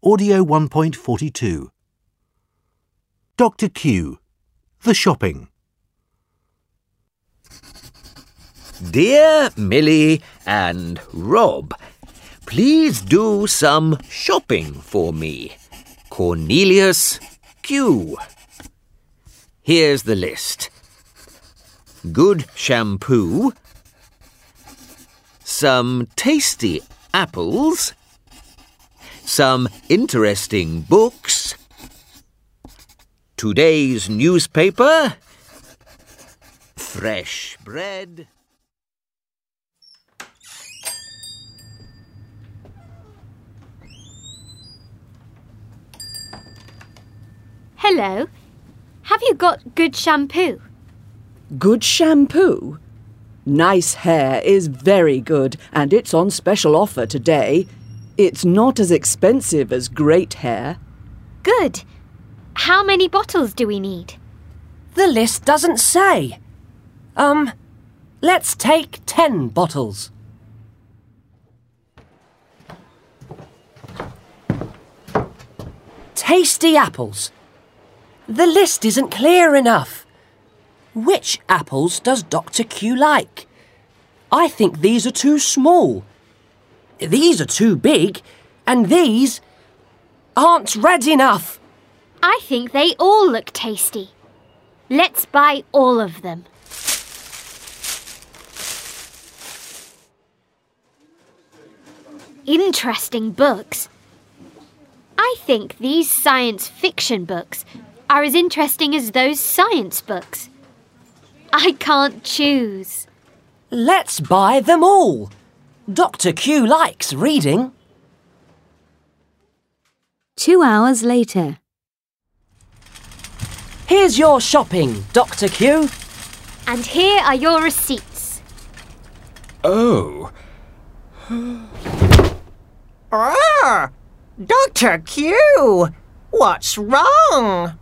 Audio 1.42. Dr. Q. The shopping. Dear Millie and Rob, please do some shopping for me. Cornelius Q. Here's the list. Good shampoo, some tasty apples, some interesting books, today's newspaper, fresh bread. Hello. Have you got good shampoo? Good shampoo? Nice Hair is very good and it's on special offer today. It's not as expensive as Great Hair. Good. How many bottles do we need? The list doesn't say. Let's take 10 bottles. Tasty apples. The list isn't clear enough. Which apples does Dr. Q like? I think these are too small. These are too big, and these aren't red enough. I think they all look tasty. Let's buy all of them. Interesting books. I think these science fiction books are as interesting as those science books. I can't choose. Let's buy them all. Dr. Q likes reading. 2 hours later. Here's your shopping, Dr. Q. And here are your receipts. Oh. Dr. Q, what's wrong?